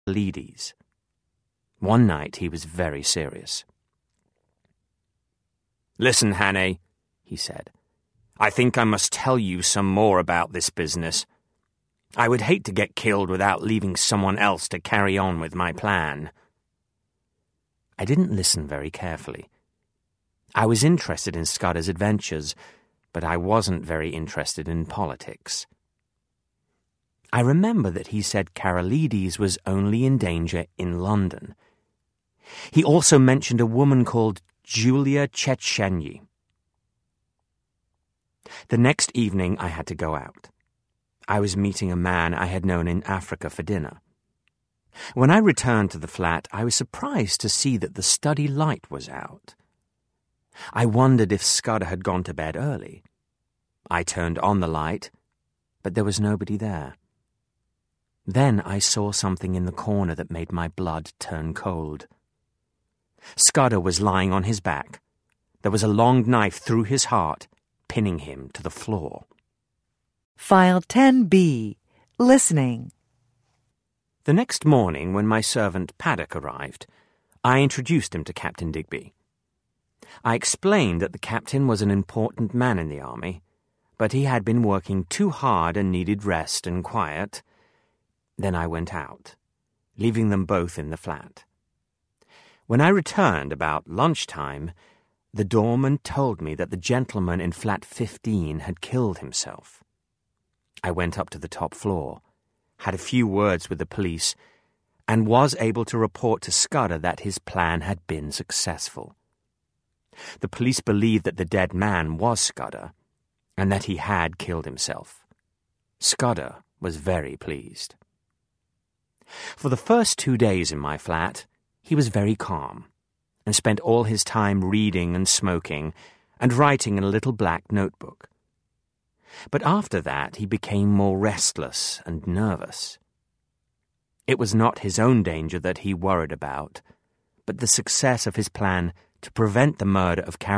Carolides. One night he was very serious. "Listen, Hannay," he said. "I think I must tell you some more about this business. I would hate to get killed without leaving someone else to carry on with my plan." I didn't listen very carefully. I was interested in Scudder's adventures, but I wasn't very interested in politics. I remember that he said Carolides was only in danger in London. He also mentioned a woman called Julia Chetchenyi. The next evening I had to go out. I was meeting a man I had known in Africa for dinner. When I returned to the flat, I was surprised to see that the study light was out. I wondered if Scudder had gone to bed early. I turned on the light, but there was nobody there. Then I saw something in the corner that made my blood turn cold. Scudder was lying on his back. There was a long knife through his heart, pinning him to the floor. File 10B. Listening. The next morning, when my servant Paddock arrived, I introduced him to Captain Digby. I explained that the captain was an important man in the army, but he had been working too hard and needed rest and quiet. Then I went out, leaving them both in the flat. When I returned about lunchtime, the doorman told me that the gentleman in flat 15 had killed himself. I went up to the top floor, had a few words with the police, and was able to report to Scudder that his plan had been successful. The police believed that the dead man was Scudder, and that he had killed himself. Scudder was very pleased. For the first 2 days in my flat, he was very calm, and spent all his time reading and smoking, and writing in a little black notebook. But after that he became more restless and nervous. It was not his own danger that he worried about, but the success of his plan to prevent the murder of